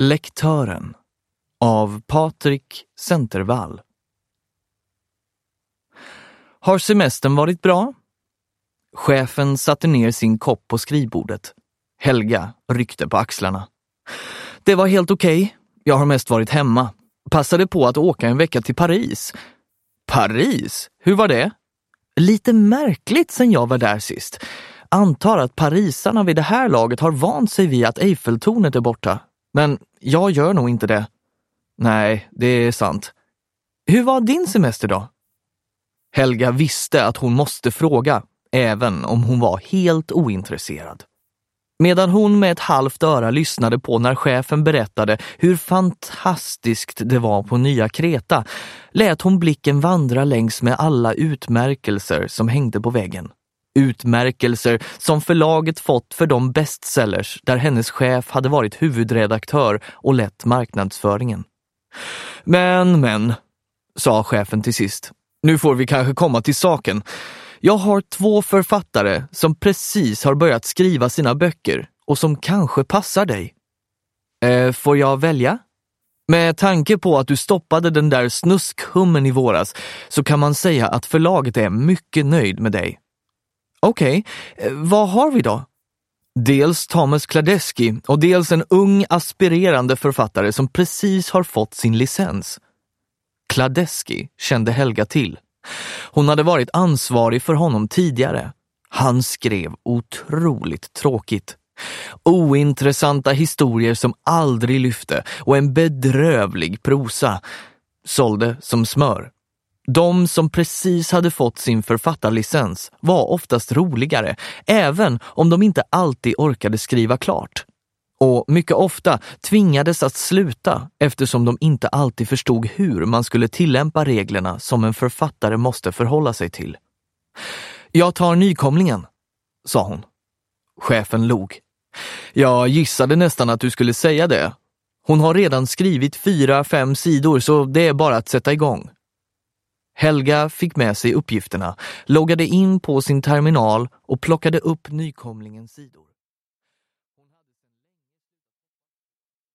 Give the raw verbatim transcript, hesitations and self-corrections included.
Lektören av Patrik Centervall. Har semestern varit bra? Chefen satte ner sin kopp på skrivbordet. Helga ryckte på axlarna. Det var helt okej. Jag har mest varit hemma. Passade på att åka en vecka till Paris. Paris? Hur var det? Lite märkligt sen jag var där sist. Antar att parisarna vid det här laget har vant sig vid att Eiffeltornet är borta. Men jag gör nog inte det. Nej, det är sant. Hur var din semester då? Helga visste att hon måste fråga, även om hon var helt ointresserad. Medan hon med ett halvt öra lyssnade på när chefen berättade hur fantastiskt det var på Nya Kreta, lät hon blicken vandra längs med alla utmärkelser som hängde på väggen. Utmärkelser som förlaget fått för de bestsellers där hennes chef hade varit huvudredaktör och lett marknadsföringen. Men, men, sa chefen till sist. Nu får vi kanske komma till saken. Jag har två författare som precis har börjat skriva sina böcker och som kanske passar dig. Eh, får jag välja? Med tanke på att du stoppade den där snuskhummen i våras så kan man säga att förlaget är mycket nöjd med dig. Okej, okay. eh, vad har vi då? Dels Thomas Kladeski och dels en ung aspirerande författare som precis har fått sin licens. Kladeski kände Helga till. Hon hade varit ansvarig för honom tidigare. Han skrev otroligt tråkigt. Ointressanta historier som aldrig lyfte och en bedrövlig prosa. Sålde som smör. De som precis hade fått sin författarlicens var oftast roligare, även om de inte alltid orkade skriva klart. Och mycket ofta tvingades att sluta eftersom de inte alltid förstod hur man skulle tillämpa reglerna som en författare måste förhålla sig till. Jag tar nykomlingen, sa hon. Chefen log. Jag gissade nästan att du skulle säga det. Hon har redan skrivit fyra, fem sidor så det är bara att sätta igång. Helga fick med sig uppgifterna, loggade in på sin terminal och plockade upp nykomlingens sidor.